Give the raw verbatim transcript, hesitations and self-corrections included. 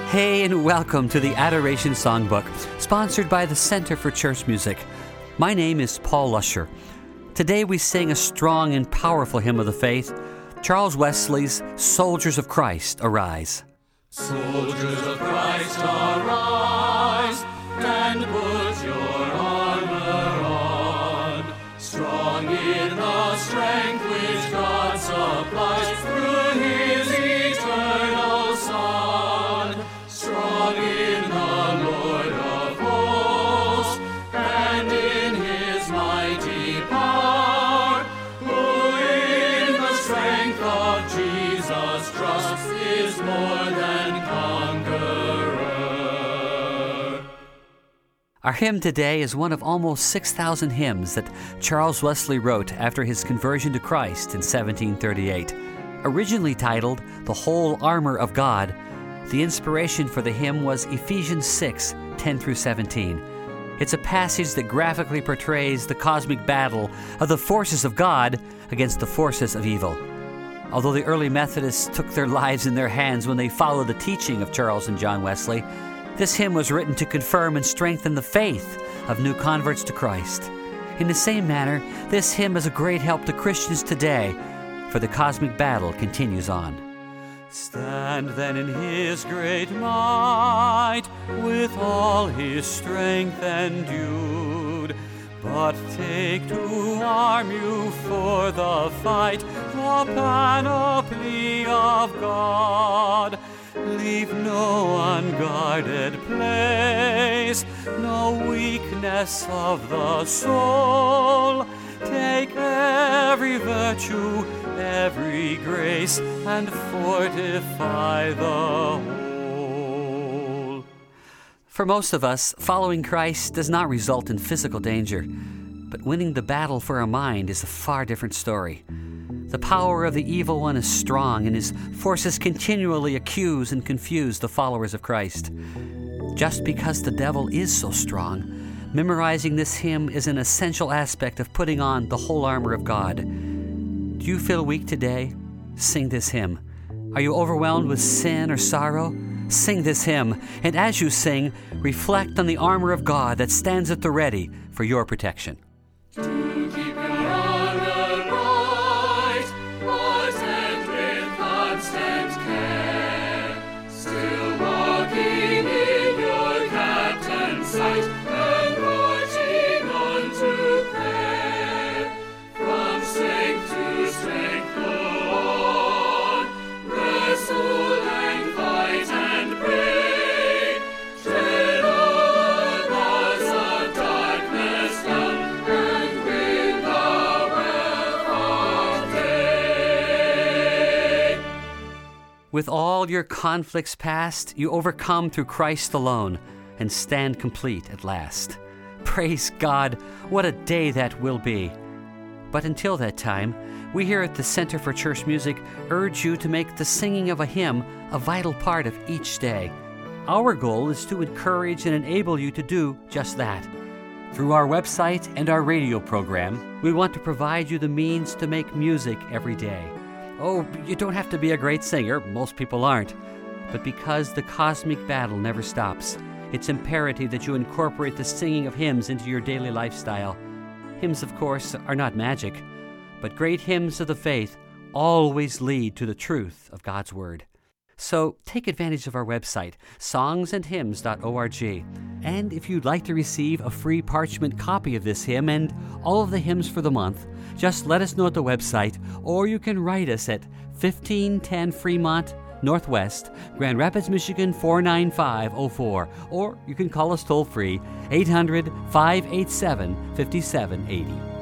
Hey, and welcome to the Adoration Songbook, sponsored by the Center for Church Music. My name is Paul Lusher. Today we sing a strong and powerful hymn of the faith, Charles Wesley's Soldiers of Christ, Arise. Soldiers of Christ, arise, and put your armor on, strong in the strength which God supplies through His eternal Son, strong in the Lord of hosts, and in His mighty power, who in the strength of Jesus trusts is more than conqueror. Our hymn today is one of almost six thousand hymns that Charles Wesley wrote after his conversion to Christ in seventeen thirty-eight. Originally titled The Whole Armor of God, the inspiration for the hymn was Ephesians six, ten through seventeen. It's a passage that graphically portrays the cosmic battle of the forces of God against the forces of evil. Although the early Methodists took their lives in their hands when they followed the teaching of Charles and John Wesley, this hymn was written to confirm and strengthen the faith of new converts to Christ. In the same manner, this hymn is a great help to Christians today, for the cosmic battle continues on. Stand then in His great might, with all His strength endued, but take to arm you for the fight the panoply of God. Leave no unguarded place, no weakness of the soul. Take every virtue, every grace, and fortify the whole. For most of us, following Christ does not result in physical danger, but winning the battle for our mind is a far different story. The power of the evil one is strong, and his forces continually accuse and confuse the followers of Christ. Just because the devil is so strong, memorizing this hymn is an essential aspect of putting on the whole armor of God. Do you feel weak today? Sing this hymn. Are you overwhelmed with sin or sorrow? Sing this hymn, and as you sing, reflect on the armor of God that stands at the ready for your protection. To keep your armor bright, attend with constant care, still walking in your captain's sight, and marching on to prayer. From strength to strength go on, wrestle and fight and pray, tread all the paths of darkness down, and win the wealth of day. With all your conflicts past, you overcome through Christ alone and stand complete at last. Praise God, what a day that will be. But until that time, we here at the Center for Church Music urge you to make the singing of a hymn a vital part of each day. Our goal is to encourage and enable you to do just that. Through our website and our radio program, we want to provide you the means to make music every day. Oh, you don't have to be a great singer, most people aren't. But because the cosmic battle never stops, it's imperative that you incorporate the singing of hymns into your daily lifestyle. Hymns, of course, are not magic, but great hymns of the faith always lead to the truth of God's Word. So take advantage of our website, songs and hymns dot org. And if you'd like to receive a free parchment copy of this hymn and all of the hymns for the month, just let us know at the website, or you can write us at fifteen ten Fremont Northwest, Grand Rapids, Michigan four nine five oh four, or you can call us toll-free, eight hundred, five eight seven, five seven eight oh.